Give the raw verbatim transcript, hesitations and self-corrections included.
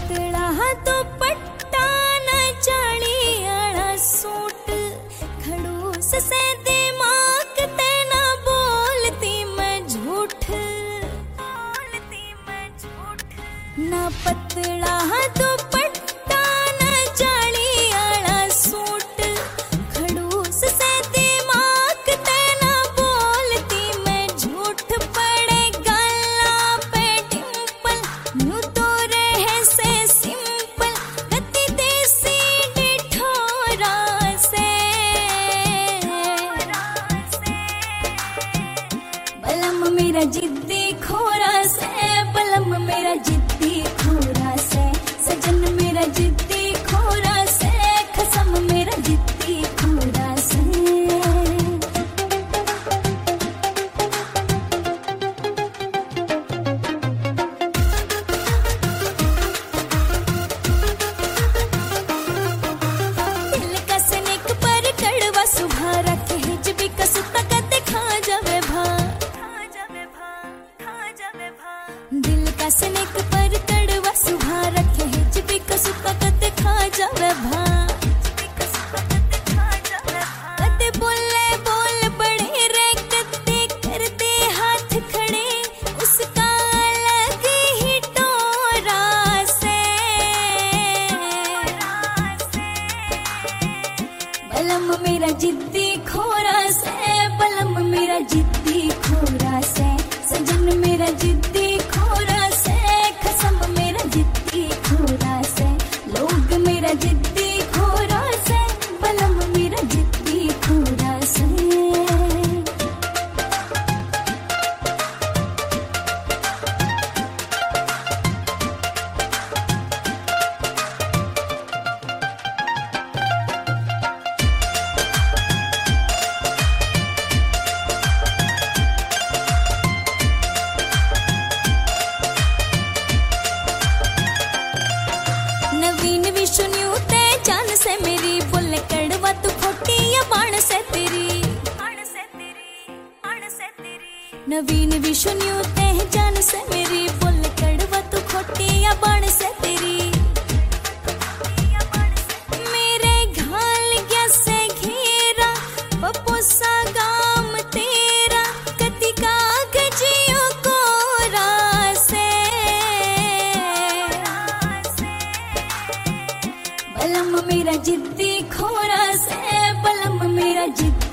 पतला दुपट्टा न जाली आला सूट खड़ूस से दिमाग ते ना बोलती मैं झूठ बोलती मैं झूठ ना पतला दुपट्टा न जाली आला सूट खड़ूस से दिमाग ते ना बोलती मैं झूठ पड़े गला पे डिंपल न्यू तो रहे से सिंपल गति देसी डिठोरा से बलम मेरा जिद्दी खोरा से बलम मेरा जिद्दी खोरा से सजन मेरा जिद्दी खोरा से कसम मेरा जिद्दी खोरा से दिल का सनिक पर कड़वा सुभा रखे हिज भी कसुता कते खा जावे भा खा जावे भा खा जावे भा दिल का सनिक पर कड़वा सुभा रखे हिज भी कसुता कते खा जावे भा कते बोले बोल बड़े रे कते करते हाथ खड़े उसका अलग ही टोरा से बलम मेरा जिद्दी खोरा से बलम मेरा जिद्दी खोरा से सजन मेरा जिद्दी खोरा से कसम मेरा जिद्दी खोरा से लोग मेरा जिद्दी खोरा से बलम मेरा जिद्दी खोरा से नवीन विष्णु ते जान से मेरी बोले कड़वा तू खोटी या बाण से तेरी बाण से तेरी बाण से तेरी नवीन विष्णु ते जान से मेरी बोले कड़वा तू खोटी या बाण से तेरी मेरे घाल गया से घेरा पपोसा गाम तेरा कति कागजियो कोरा से बलम मेरा जिद्दी खोरा से बलम मेरा जिद्दी